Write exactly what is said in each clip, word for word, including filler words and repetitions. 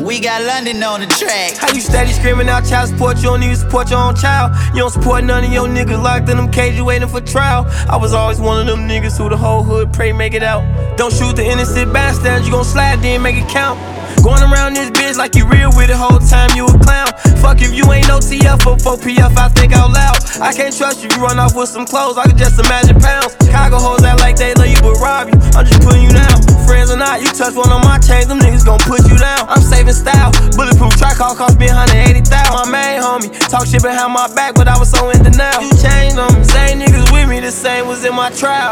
We got London on the track. How you steady screaming out child support? You don't even support your own child. You don't support none of your niggas locked in them cages waiting for trial. I was always one of them niggas who the whole hood pray make it out. Don't shoot the innocent bystanders, you gon' slide then make it count. Going around this bitch like you real with it, whole time you a clown. Fuck if you ain't no T F or four P F, I think out loud. I can't trust you, you run off with some clothes, I can just imagine pounds. Chicago hoes act like they love you but rob you, I'm just putting you down. Friends or not, you touch one of my chains, them niggas gon' put you down. I'm saving style, bulletproof tri-call cost me one hundred eighty thousand. My main homie, talk shit behind my back, but I was so in denial. You changed them, same niggas with me, the same was in my trial.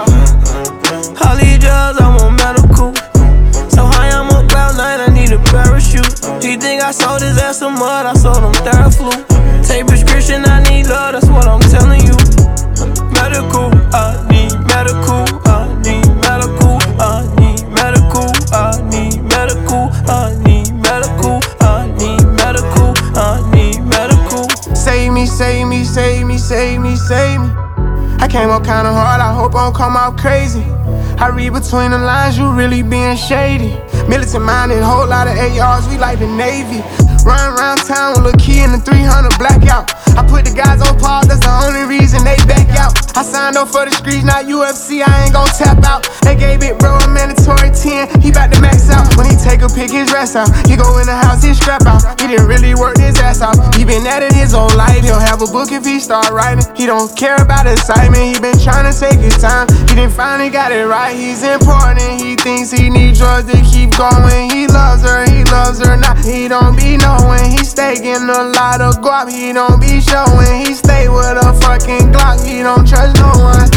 All these drugs, I'm on medical. So high, I'm on cloud nine, I need a parachute. He think I sold his ass some mud, I sold him Theraflu. Take prescription, I need love, that's what I'm telling you. Medical, I need medical, I need medical, I need medical, I need medical, I need medical, I need medical, I need medical. Save me, save me, save me, save me, save me. I came up kinda hard, I hope I don't come out crazy. I read between the lines, you really being shady. Militant minded, whole lot of A Rs, we like the Navy. Run around town with a key in the three hundred blackout. I put the guys on pause, that's the only reason they back out. I signed up for the streets, not U F C, I ain't gon' tap out. They gave it bro a mandatory ten, he bout to max out. When he take a pick his rest out, he go in the house, he scrap out. He didn't really work his ass out, he been at it his whole life. He'll have a book if he start writing. He don't care about excitement, he been trying to take his time. He didn't finally got it right, he's important. He thinks he need drugs to keep going. He loves her, he loves her not. He don't be knowing, he stay getting a lot of guap. He don't be showing, he stay with a fucking Glock. He don't trust no one.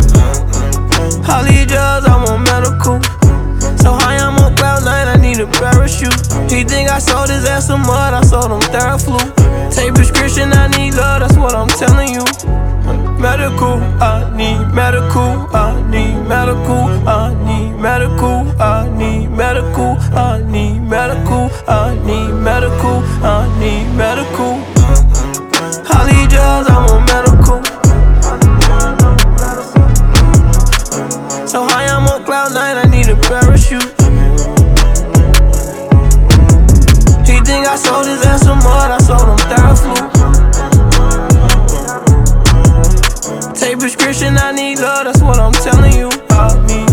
All these drugs, I'm on medical. So high, I'm on cloud nine, I need a parachute. He think I sold his ass some mud, I sold him Theraflu. Take prescription, I need love, that's what I'm telling you. Medical, I need medical, I need medical, I need medical, I need medical, I need medical, I need medical, I need medical. All these drugs, I'm on medical. So high, I'm on cloud nine, I need a parachute. He think I sold his ass some mud, I sold him Theraflu. Take prescription, I need love, that's what I'm telling you. I need